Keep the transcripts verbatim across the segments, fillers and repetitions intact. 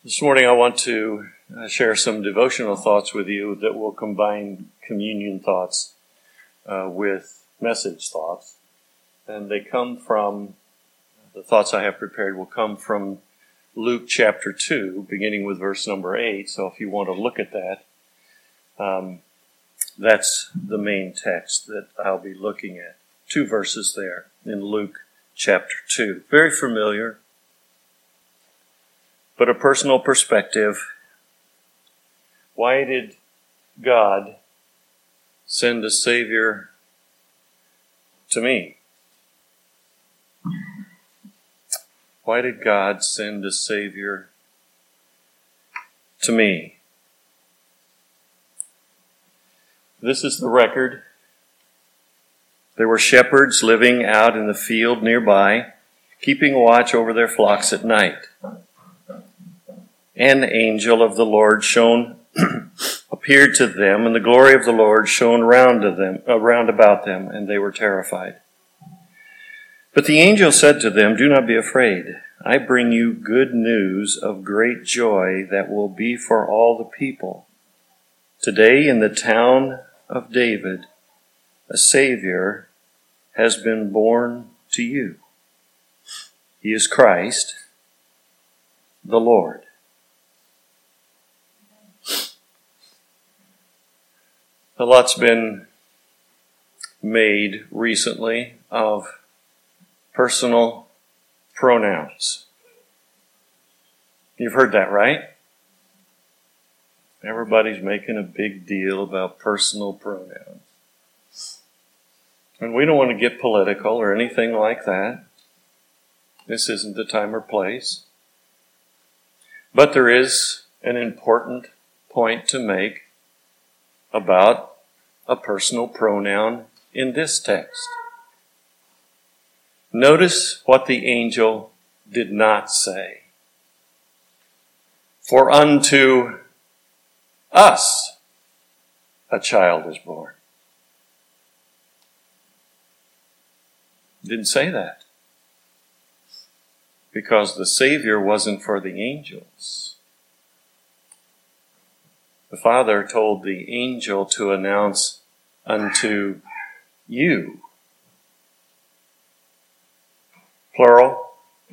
This morning I want to uh, share some devotional thoughts with you that will combine communion thoughts uh, with message thoughts. And they come from, the thoughts I have prepared will come from Luke chapter two, beginning with verse number eight. So if you want to look at that, um, that's the main text that I'll be looking at. Two verses there in Luke chapter two. Very familiar, but a personal perspective. Why did God send a Savior to me? Why did God send a Savior to me? This is the record. There were shepherds living out in the field nearby, keeping watch over their flocks at night. An angel of the Lord shone, appeared to them, and the glory of the Lord shone round to them, uh, round about them, and they were terrified. But the angel said to them, "Do not be afraid. I bring you good news of great joy that will be for all the people. Today in the town of David, a Savior has been born to you. He is Christ, the Lord." A lot's been made recently of personal pronouns. You've heard that, right? Everybody's making a big deal about personal pronouns. And we don't want to get political or anything like that. This isn't the time or place. But there is an important point to make about a personal pronoun in this text. Notice what the angel did not say. For unto us a child is born. Didn't say that. Because the Savior wasn't for the angels. The Father told the angel to announce unto you. Plural,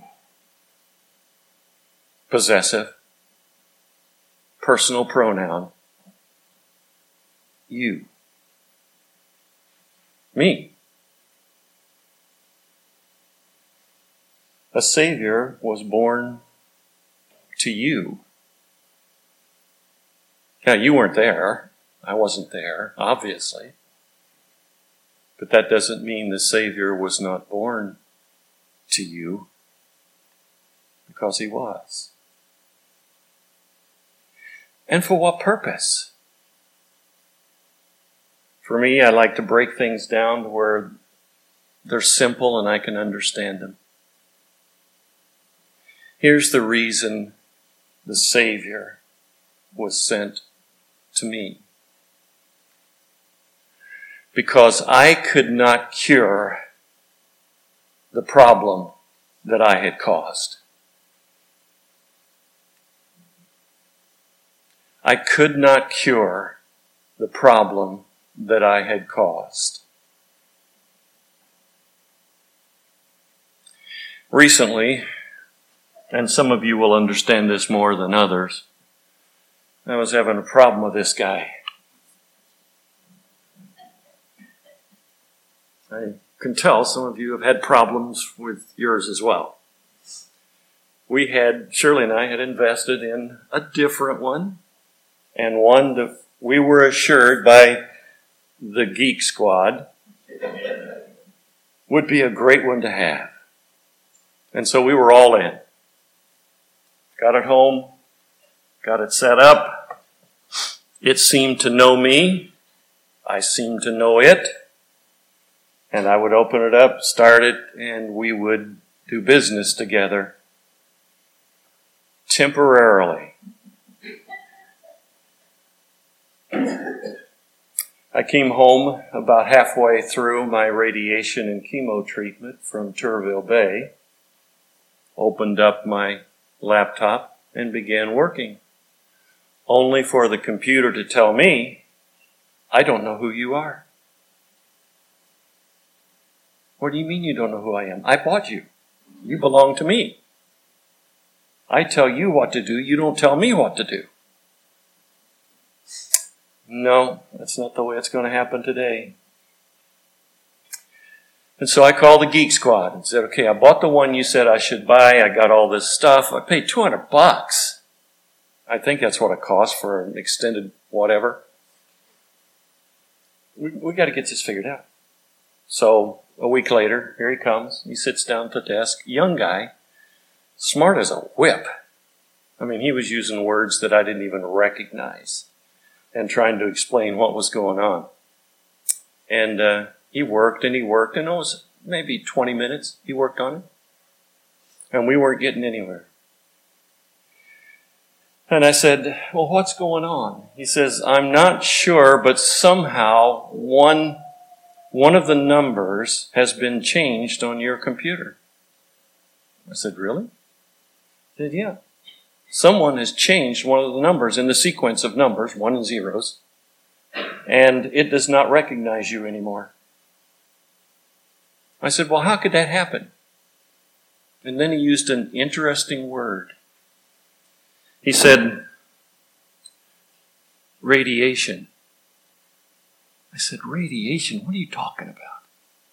possessive, personal pronoun, you. Me. A Savior was born to you. Now, you weren't there. I wasn't there, obviously. But that doesn't mean the Savior was not born to you, because he was. And for what purpose? For me, I like to break things down to where they're simple and I can understand them. Here's the reason the Savior was sent to me. Because I could not cure the problem that I had caused. I could not cure the problem that I had caused. Recently, and some of you will understand this more than others, I was having a problem with this guy. I can tell some of you have had problems with yours as well. We had, Shirley and I had invested in a different one, and one that we were assured by the Geek Squad would be a great one to have. And so we were all in. Got it home, got it set up. It seemed to know me. I seemed to know it. And I would open it up, start it, and we would do business together temporarily. I came home about halfway through my radiation and chemo treatment from Turville Bay, opened up my laptop, and began working, only for the computer to tell me, I don't know who you are. What do you mean you don't know who I am? I bought you. You belong to me. I tell you what to do. You don't tell me what to do. No, that's not the way it's going to happen today. And so I called the Geek Squad and said, okay, I bought the one you said I should buy. I got all this stuff. I paid two hundred bucks. I think that's what it costs for an extended whatever. We, we got to get this figured out. So a week later, here he comes. He sits down at the desk. Young guy, smart as a whip. I mean, he was using words that I didn't even recognize and trying to explain what was going on. And uh, he worked and he worked, and it was maybe twenty minutes he worked on it. And we weren't getting anywhere. And I said, well, what's going on? He says, I'm not sure, but somehow one, one of the numbers has been changed on your computer. I said, really? He said, yeah. Someone has changed one of the numbers in the sequence of numbers, one and zeros, and it does not recognize you anymore. I said, well, how could that happen? And then he used an interesting word. He said, radiation. I said, radiation? What are you talking about?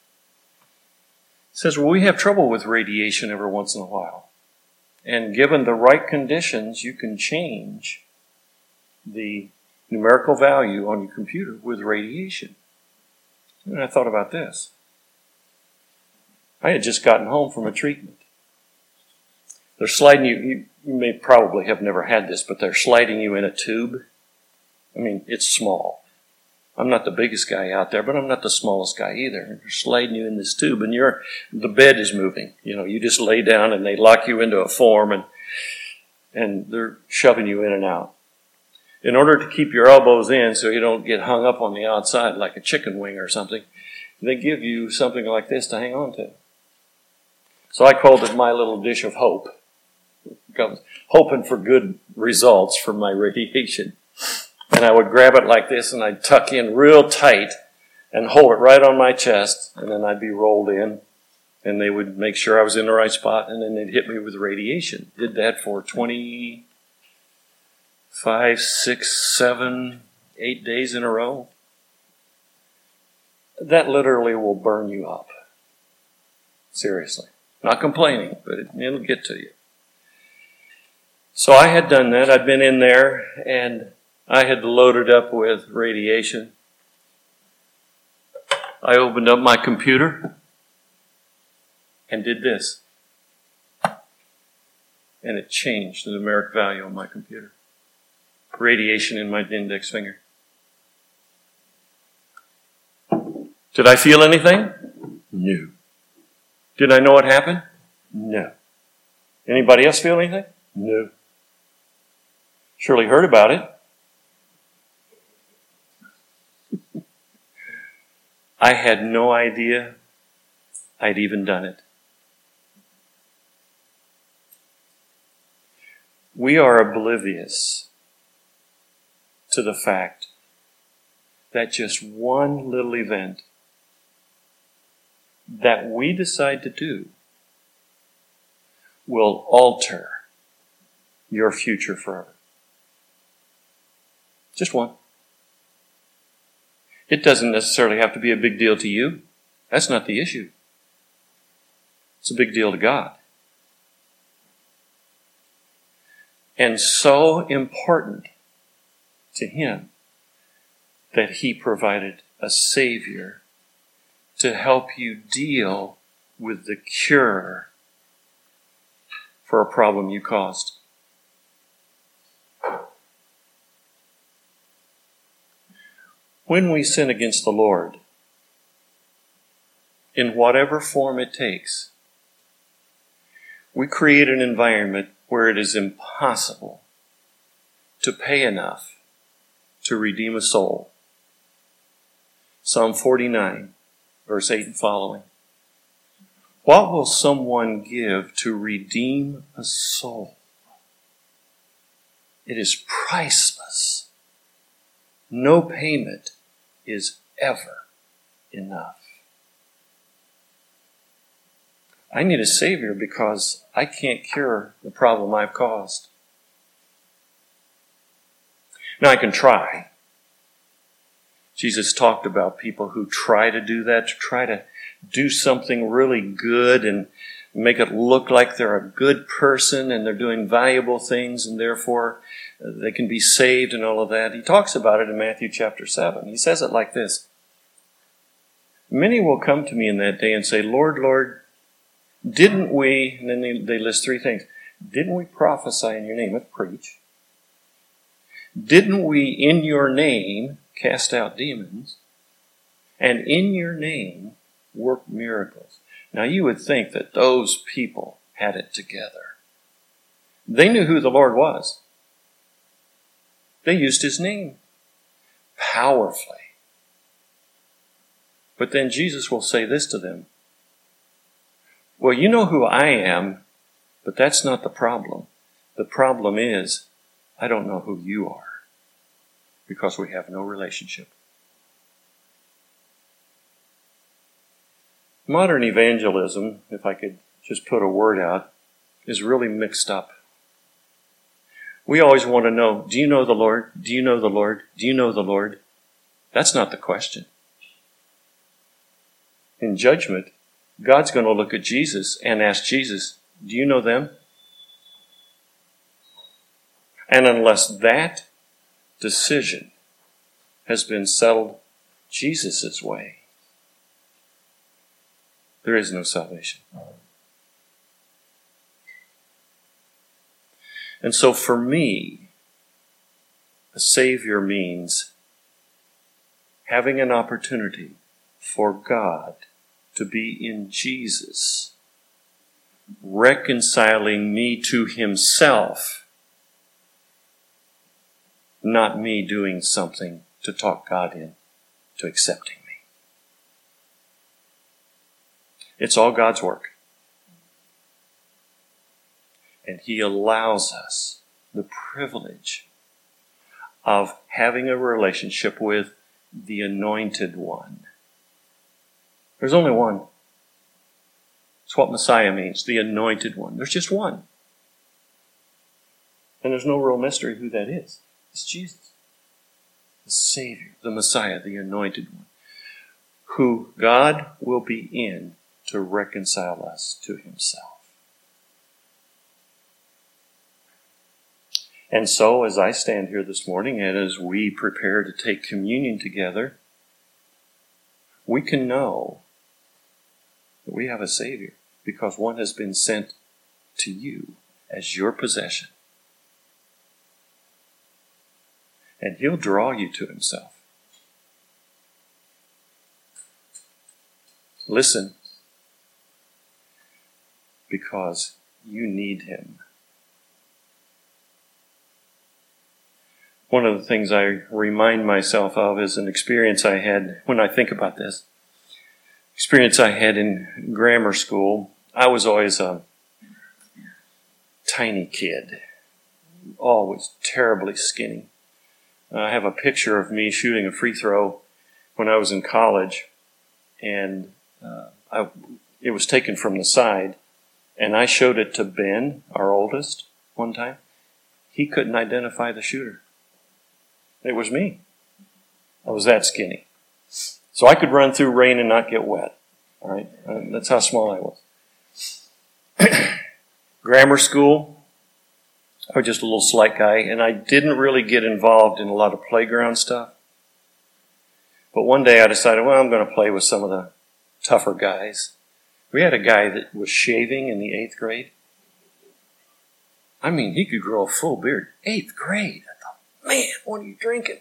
He says, well, we have trouble with radiation every once in a while. And given the right conditions, you can change the numerical value on your computer with radiation. And I thought about this. I had just gotten home from a treatment. They're sliding you, you, you may probably have never had this, but they're sliding you in a tube. I mean, it's small. I'm not the biggest guy out there, but I'm not the smallest guy either. They're sliding you in this tube, and you're, the bed is moving. You know, you just lay down and they lock you into a form, and and they're shoving you in and out. In order to keep your elbows in so you don't get hung up on the outside like a chicken wing or something, they give you something like this to hang on to. So I called it my little dish of hope. I was hoping for good results from my radiation. And I would grab it like this, and I'd tuck in real tight and hold it right on my chest, and then I'd be rolled in, and they would make sure I was in the right spot, and then they'd hit me with radiation. Did that for twenty-five, six, seven, eight days in a row. That literally will burn you up. Seriously. Not complaining, but it, it'll get to you. So I had done that. I'd been in there, and I had loaded up with radiation. I opened up my computer and did this. And it changed the numeric value on my computer. Radiation in my index finger. Did I feel anything? No. Did I know what happened? No. Anybody else feel anything? No. Surely heard about it. I had no idea I'd even done it. We are oblivious to the fact that just one little event that we decide to do will alter your future forever. Just one. It doesn't necessarily have to be a big deal to you. That's not the issue. It's a big deal to God. And so important to Him that He provided a Savior to help you deal with the cure for a problem you caused. When we sin against the Lord, in whatever form it takes, we create an environment where it is impossible to pay enough to redeem a soul. Psalm forty-nine, verse eight and following. What will someone give to redeem a soul? It is priceless. No payment is ever enough. I need a Savior because I can't cure the problem I've caused. Now, I can try. Jesus talked about people who try to do that, to try to do something really good and make it look like they're a good person and they're doing valuable things and therefore they can be saved and all of that. He talks about it in Matthew chapter seven. He says it like this. Many will come to me in that day and say, Lord, Lord, didn't we, and then they, they list three things. Didn't we prophesy in your name? Let's preach. Didn't we in your name cast out demons? And in your name work miracles. Now you would think that those people had it together. They knew who the Lord was. They used his name powerfully. But then Jesus will say this to them. Well, you know who I am, but that's not the problem. The problem is, I don't know who you are because we have no relationship. Modern evangelism, if I could just put a word out, is really mixed up. We always want to know, do you know the Lord? Do you know the Lord? Do you know the Lord? That's not the question. In judgment, God's going to look at Jesus and ask Jesus, do you know them? And unless that decision has been settled Jesus' way, there is no salvation. And so for me, a Savior means having an opportunity for God to be in Jesus, reconciling me to himself, not me doing something to talk God in to accepting me. It's all God's work. And he allows us the privilege of having a relationship with the Anointed One. There's only one. It's what Messiah means, the Anointed One. There's just one. And there's no real mystery who that is. It's Jesus, the Savior, the Messiah, the Anointed One, who God will be in to reconcile us to himself. And so, as I stand here this morning and as we prepare to take communion together, we can know that we have a Savior because one has been sent to you as your possession. And he'll draw you to himself. Listen, because you need him. One of the things I remind myself of is an experience I had when I think about this. Experience I had in grammar school. I was always a tiny kid, always terribly skinny. I have a picture of me shooting a free throw when I was in college, and uh, I, it was taken from the side, and I showed it to Ben, our oldest, one time. He couldn't identify the shooter. It was me. I was that skinny. So I could run through rain and not get wet. All right? Uh, that's how small I was. Grammar school, I was just a little slight guy, and I didn't really get involved in a lot of playground stuff. But one day I decided, well, I'm going to play with some of the tougher guys. We had a guy that was shaving in the eighth grade. I mean, he could grow a full beard. Eighth grade. I thought, man, what are you drinking?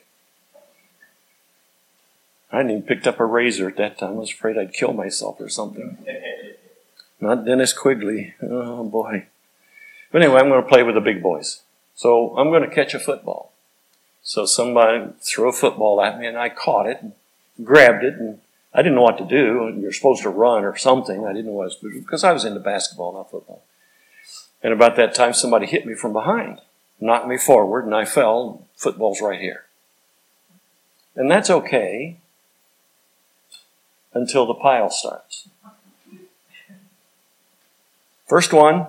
I hadn't even picked up a razor at that time. I was afraid I'd kill myself or something. Not Dennis Quigley. Oh, boy. But anyway, I'm going to play with the big boys. So I'm going to catch a football. So somebody threw a football at me, and I caught it and grabbed it, and I didn't know what to do. You're supposed to run or something. I didn't know what I was supposed to do because I was into basketball, not football. And about that time, somebody hit me from behind. knocked me forward, and I fell. Football's right here. And that's okay until the pile starts. First one,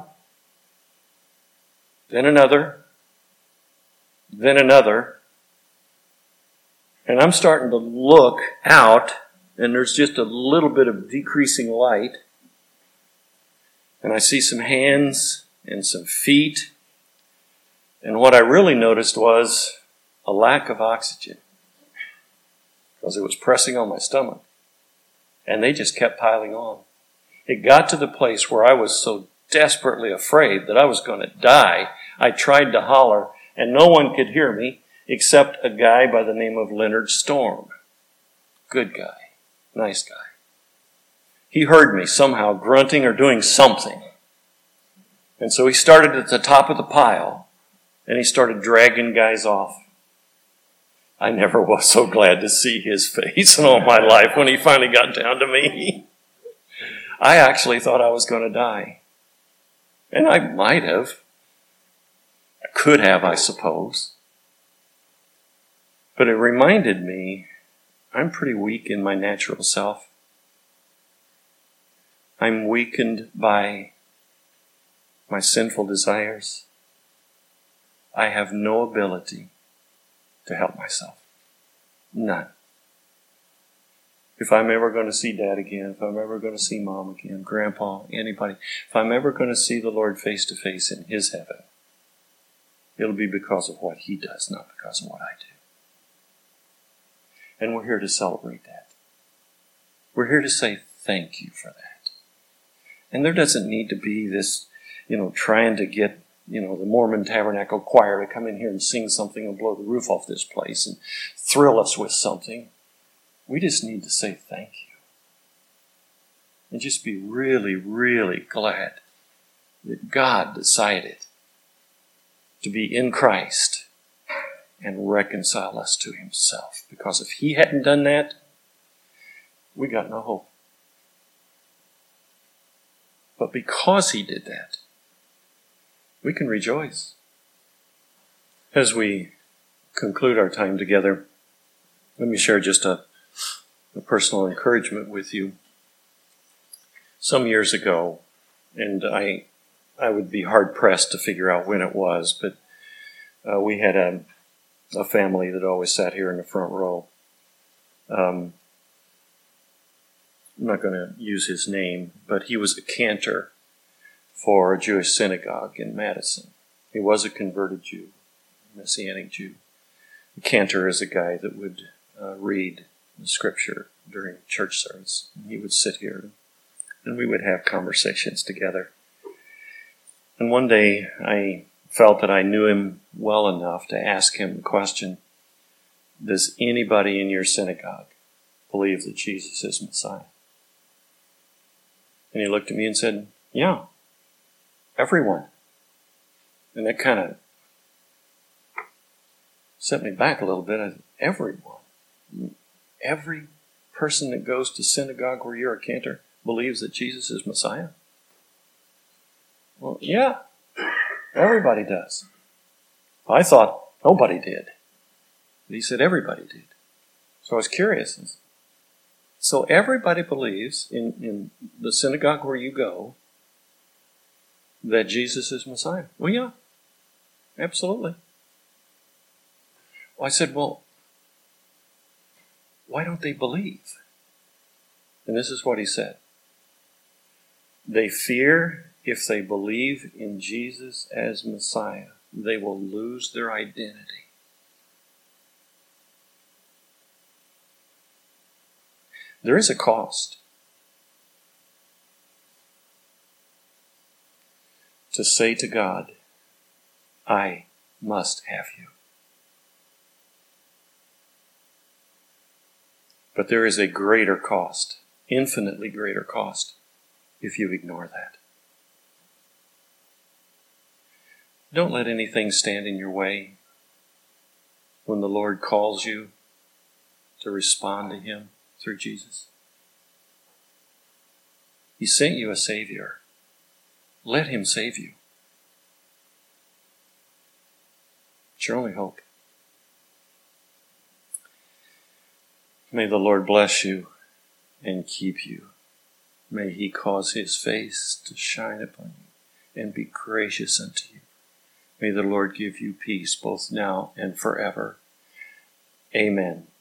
then another, then another. And I'm starting to look out, and there's just a little bit of decreasing light. And I see some hands and some feet. And what I really noticed was a lack of oxygen, because it was pressing on my stomach. And they just kept piling on. It got to the place where I was so desperately afraid that I was going to die. I tried to holler, and no one could hear me except a guy by the name of Leonard Storm. Good guy. Nice guy. He heard me somehow grunting or doing something. And so he started at the top of the pile, and he started dragging guys off. I never was so glad to see his face in all my life when he finally got down to me. I actually thought I was going to die. And I might have. I could have, I suppose. But it reminded me, I'm pretty weak in my natural self. I'm weakened by my sinful desires. I have no ability to help myself. None. If I'm ever going to see Dad again, if I'm ever going to see Mom again, Grandpa, anybody, if I'm ever going to see the Lord face to face in His heaven, it'll be because of what He does, not because of what I do. And we're here to celebrate that. We're here to say thank you for that. And there doesn't need to be this, you know, trying to get, you know, the Mormon Tabernacle Choir to come in here and sing something and blow the roof off this place and thrill us with something. We just need to say thank you. And just be really, really glad that God decided to be in Christ and reconcile us to Himself. Because if He hadn't done that, we got no hope. But because He did that, we can rejoice. As we conclude our time together, let me share just a, a personal encouragement with you. Some years ago, and I I would be hard-pressed to figure out when it was, but uh, we had a, a family that always sat here in the front row. Um, I'm not going to use his name, but he was a cantor for a Jewish synagogue in Madison. He was a converted Jew, a Messianic Jew. A cantor is a guy that would uh, read the Scripture during church service. And he would sit here, and we would have conversations together. And one day, I felt that I knew him well enough to ask him the question, does anybody in your synagogue believe that Jesus is Messiah? And he looked at me and said, yeah, everyone. And that kind of set me back a little bit. I said, everyone. Every person that goes to synagogue where you're a cantor believes that Jesus is Messiah? Well, yeah, everybody does. I thought nobody did. But he said everybody did. So I was curious. So everybody believes in, in the synagogue where you go that Jesus is Messiah? Well, yeah, absolutely. Well, I said, well, why don't they believe? And this is what he said. They fear if they believe in Jesus as Messiah, they will lose their identity. There is a cost to say to God, I must have you. But there is a greater cost, infinitely greater cost, if you ignore that. Don't let anything stand in your way when the Lord calls you to respond to Him through Jesus. He sent you a Savior. Let Him save you. It's your only hope. May the Lord bless you and keep you. May he cause his face to shine upon you and be gracious unto you. May the Lord give you peace both now and forever. Amen.